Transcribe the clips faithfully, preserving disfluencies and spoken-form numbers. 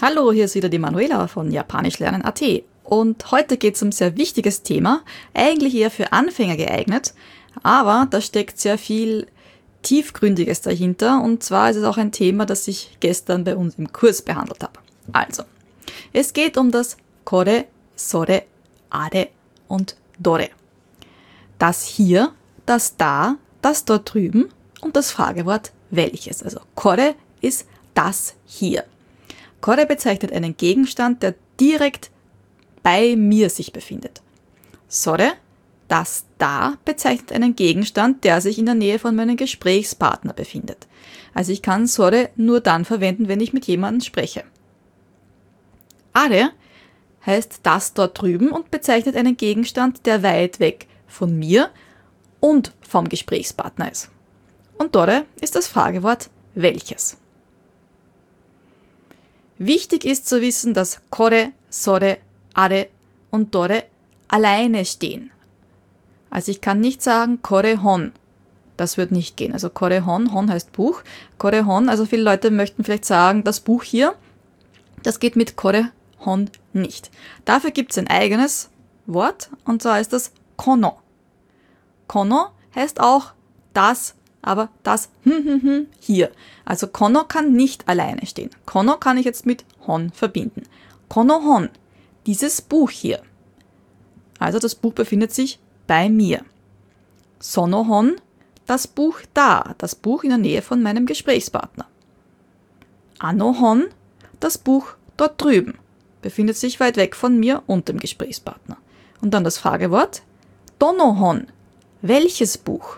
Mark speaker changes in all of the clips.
Speaker 1: Hallo, hier ist wieder die Manuela von japanischlernen punkt at und heute geht es um ein sehr wichtiges Thema, eigentlich eher für Anfänger geeignet, aber da steckt sehr viel Tiefgründiges dahinter und zwar ist es auch ein Thema, das ich gestern bei uns im Kurs behandelt habe. Also, es geht um das Kore, Sore, Are und Dore. Das hier, das da, das dort drüben und das Fragewort welches. Also Kore ist das hier. Kore bezeichnet einen Gegenstand, der direkt bei mir sich befindet. Sore, das da, bezeichnet einen Gegenstand, der sich in der Nähe von meinem Gesprächspartner befindet. Also ich kann Sore nur dann verwenden, wenn ich mit jemandem spreche. Are heißt das dort drüben und bezeichnet einen Gegenstand, der weit weg von mir und vom Gesprächspartner ist. Und Dore ist das Fragewort welches. Wichtig ist zu wissen, dass Kore, Sore, Are und Dore alleine stehen. Also ich kann nicht sagen Kore hon. Das wird nicht gehen. Also Kore hon, hon heißt Buch. Kore hon, also viele Leute möchten vielleicht sagen, das Buch hier, das geht mit Kore hon nicht. Dafür gibt es ein eigenes Wort und zwar ist das Kono. Kono heißt auch das, aber das hier. Also Kono kann nicht alleine stehen. Kono kann ich jetzt mit Hon verbinden. Kono Hon, dieses Buch hier. Also das Buch befindet sich bei mir. Sono Hon, das Buch da, das Buch in der Nähe von meinem Gesprächspartner. Ano Hon, das Buch dort drüben, befindet sich weit weg von mir und dem Gesprächspartner. Und dann das Fragewort Dono Hon, welches Buch?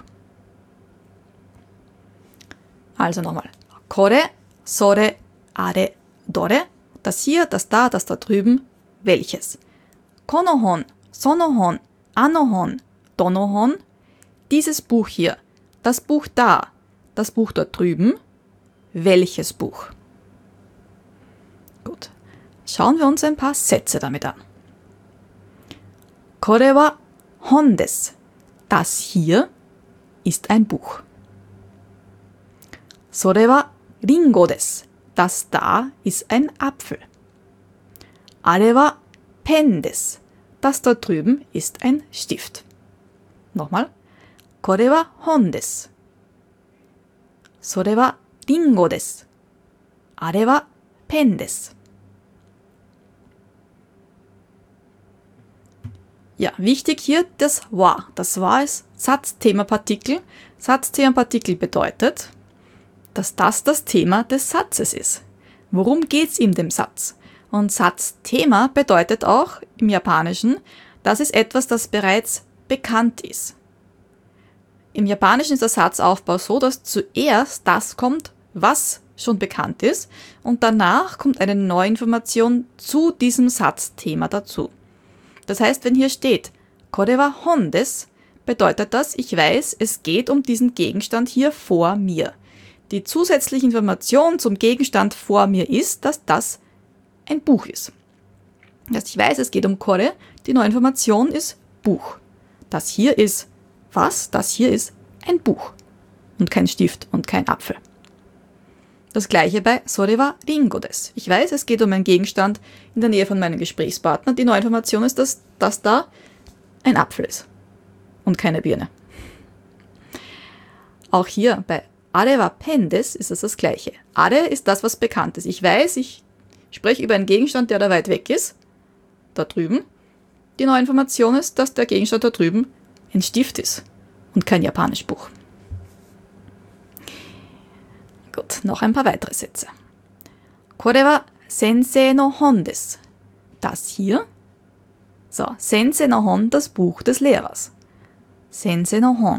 Speaker 1: Also nochmal. Kore, Sore, Are, Dore. Das hier, das da, das da drüben. Welches? Kono hon, sono hon, ano hon, dono hon. Dieses Buch hier. Das Buch da. Das Buch dort drüben. Welches Buch? Gut. Schauen wir uns ein paar Sätze damit an. Kore wa hon desu. Das hier ist ein Buch. Sore wa ringo desu. Das da ist ein Apfel. Are wa pen desu. Das dort drüben ist ein Stift. Nochmal. Kore wa hon desu. Sore wa ringo desu. Are wa pen desu. Ja, wichtig hier das wa. Das wa ist Satzthema-Partikel. Satzthema-Partikel bedeutet, dass das das Thema des Satzes ist. Worum geht es in dem Satz? Und Satzthema bedeutet auch im Japanischen, das ist etwas, das bereits bekannt ist. Im Japanischen ist der Satzaufbau so, dass zuerst das kommt, was schon bekannt ist, und danach kommt eine neue Information zu diesem Satzthema dazu. Das heißt, wenn hier steht, Kore wa hon desu, bedeutet das, ich weiß, es geht um diesen Gegenstand hier vor mir. Die zusätzliche Information zum Gegenstand vor mir ist, dass das ein Buch ist. Das heißt, ich weiß, es geht um Kore, die neue Information ist Buch. Das hier ist was? Das hier ist ein Buch und kein Stift und kein Apfel. Das gleiche bei Sore wa ringo desu. Ich weiß, es geht um einen Gegenstand in der Nähe von meinem Gesprächspartner. Die neue Information ist, dass das da ein Apfel ist und keine Birne. Auch hier bei Are wa pen desu ist das das Gleiche. Are ist das, was bekannt ist. Ich weiß, ich spreche über einen Gegenstand, der da weit weg ist, da drüben. Die neue Information ist, dass der Gegenstand da drüben ein Stift ist und kein japanisch Buch. Gut, noch ein paar weitere Sätze. Kore wa sensei no hon desu. Das hier. So, Sensei no hon, das Buch des Lehrers. Sensei no hon.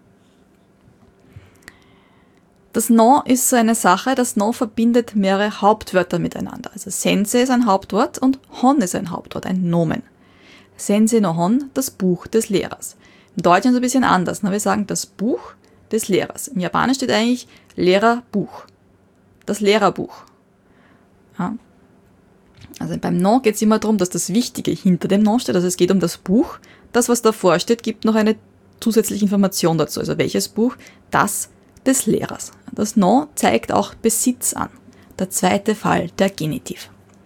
Speaker 1: Das No ist so eine Sache, das No verbindet mehrere Hauptwörter miteinander. Also Sensei ist ein Hauptwort und Hon ist ein Hauptwort, ein Nomen. Sensei no Hon, das Buch des Lehrers. Im Deutschen ist es ein bisschen anders. Wir sagen das Buch des Lehrers. Im Japanischen steht eigentlich Lehrerbuch. Das Lehrerbuch. Ja. Also beim No geht es immer darum, dass das Wichtige hinter dem No steht. Also es geht um das Buch. Das, was davor steht, gibt noch eine zusätzliche Information dazu. Also welches Buch? Das des Lehrers. Das No zeigt auch Besitz an. Der zweite Fall, der Genitiv.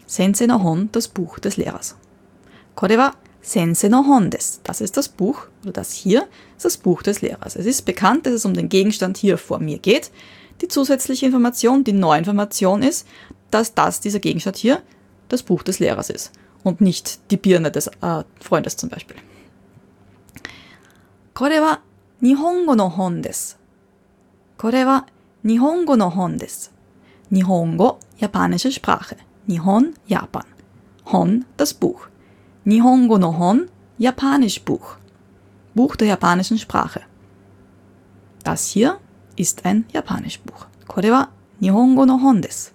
Speaker 1: Sensei no Hon, das Buch des Lehrers. Kore wa Sensei no Hon desu. Das ist das Buch, oder das hier ist das Buch des Lehrers. Es ist bekannt, dass es um den Gegenstand hier vor mir geht. Die zusätzliche Information, die neue Information ist, dass das, dieser Gegenstand hier, das Buch des Lehrers ist. Und nicht die Birne des äh, Freundes zum Beispiel. Kore wa Nihongo no Hon desu. Kore wa Nihongo no Hon desu. Nihongo, japanische Sprache. Nihon, Japan. Hon, das Buch. Nihongo no Hon, japanisch Buch. Buch der japanischen Sprache. Das hier ist ein japanisch Buch. Kore wa Nihongo no Hon desu.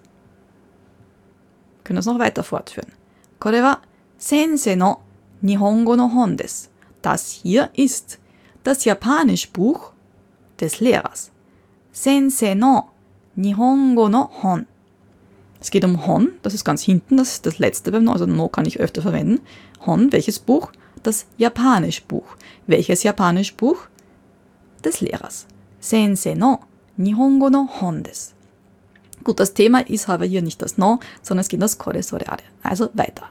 Speaker 1: Wir können das noch weiter fortführen. Kore wa Sensei no Nihongo no Hon desu. Das hier ist das japanisch Buch des Lehrers. Sensei no Nihongo no Hon. Es geht um Hon, das ist ganz hinten, das ist das letzte beim No, also No kann ich öfter verwenden. Hon, welches Buch? Das japanisch Buch. Welches japanisch Buch? Des Lehrers. Sensei no Nihongo no Hon desu. Gut, das Thema ist aber hier nicht das No, sondern es geht um das Kore, Sore, Are. Also weiter.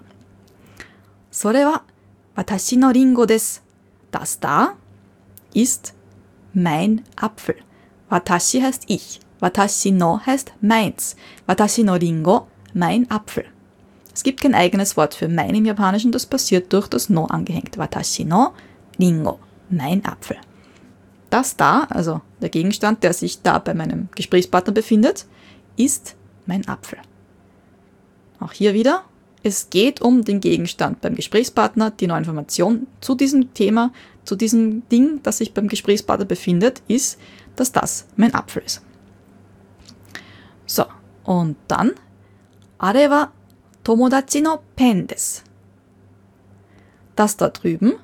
Speaker 1: Sore wa watashi no ringo desu. Das da ist mein Apfel. Watashi heißt ich. Watashi no heißt meins. Watashi no ringo, mein Apfel. Es gibt kein eigenes Wort für mein im Japanischen, das passiert durch das No angehängt. Watashi no ringo, mein Apfel. Das da, also der Gegenstand, der sich da bei meinem Gesprächspartner befindet, ist mein Apfel. Auch hier wieder, es geht um den Gegenstand beim Gesprächspartner, die neue Information zu diesem Thema, zu diesem Ding, das sich beim Gesprächspartner befindet, ist, dass das mein Apfel ist. So, und dann, Are wa Tomodachi no pen desu. Das da drüben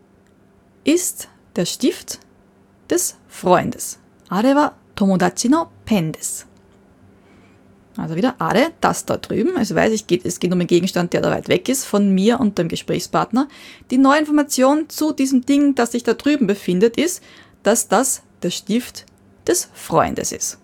Speaker 1: ist der Stift des Freundes. Are wa Tomodachi no pen desu. Also wieder Are, das da drüben. Also weiß ich, geht, es geht um einen Gegenstand, der da weit weg ist, von mir und dem Gesprächspartner. Die neue Information zu diesem Ding, das sich da drüben befindet, ist, dass das der Stift des Freundes ist.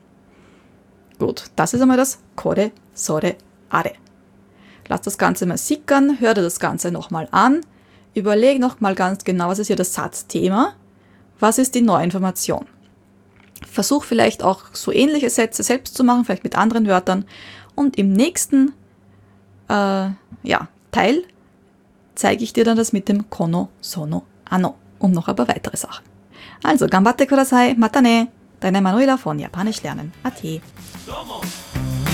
Speaker 1: Gut, das ist einmal das Kore, Sore, Are. Lass das Ganze mal sickern, hör dir das Ganze nochmal an, überleg nochmal ganz genau, was ist hier das Satzthema, was ist die neue Information. Versuch vielleicht auch so ähnliche Sätze selbst zu machen, vielleicht mit anderen Wörtern. Und im nächsten äh, ja, Teil zeige ich dir dann das mit dem Kono, Sono, Ano und noch ein paar weitere Sachen. Also, ganbatte kudasai, mata ne, deine Manuela von Japanisch lernen. Ade.